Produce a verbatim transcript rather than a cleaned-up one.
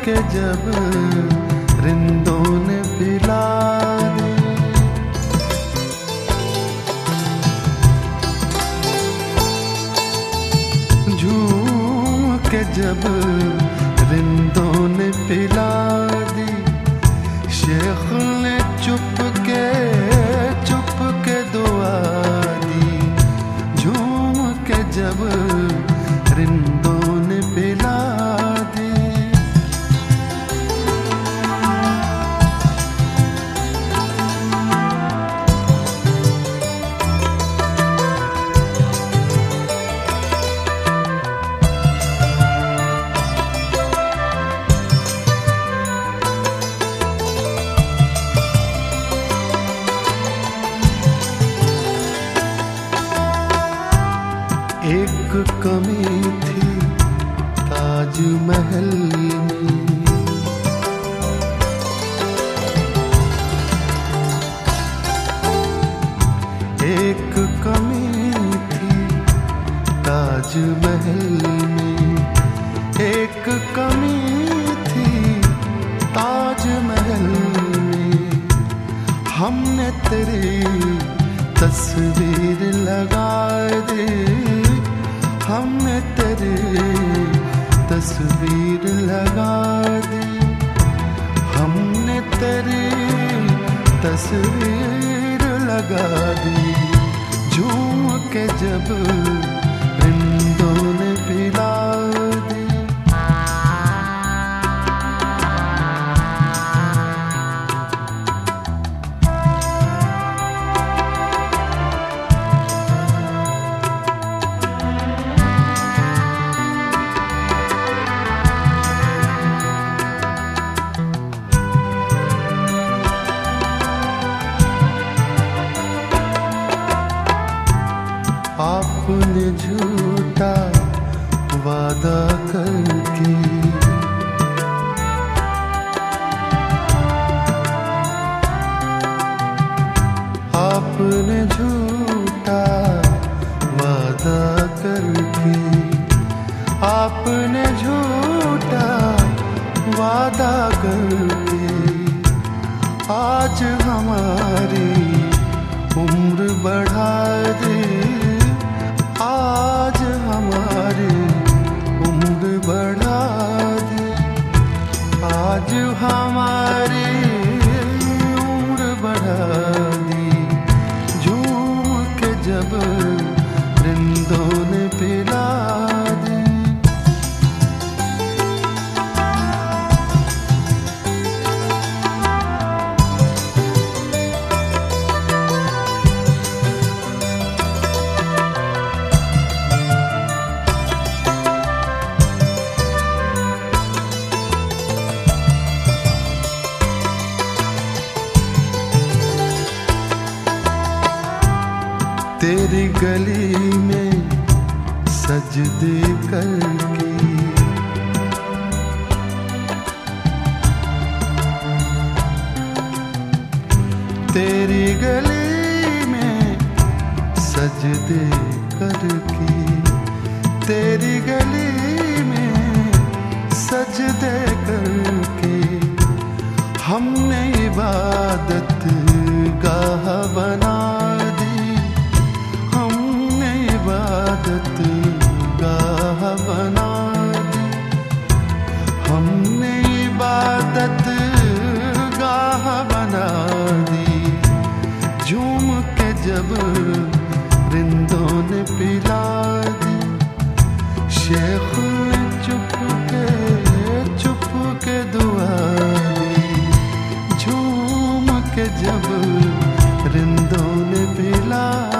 के जब रिंदों ने पिला दी। झूम के जब रिंदों ने पिला दी, शेख ने चुप के चुप के दुआ दी। झूम के जब रिंदों ने पिला दी। एक कमी थी ताजमहल में, एक कमी थी ताजमहल में, एक कमी थी ताजमहल में। हमने तेरी तस्वीर लगा दी, हमने तेरी तस्वीर लगा दी। हमने तेरी तस्वीर लगा दी। झूम के जब रिंदों ने पिला दी। आपने झूठा वादा करके, आपने झूठा वादा करके, आपने झूठा वादा करके आज हमारी उम्र बढ़ा दे। आज हमारी उम्र बढ़ा दी। आज हमारी उम्र बढ़ा दी। झूम के जब रिंदों ने पिला दी। तेरी गली में सजदे करके, तेरी गली में सजदे करके, तेरी गली में सजदे करके हमने इबादत गाह बना दी। हमने इबादत गाह बना दी। हमने इबादत गाह बना दी। झूम के जब रिंदों ने पिला दी। शेख ने चुप के चुप के दुआ दी। झूम के जब रिंदों ने पिला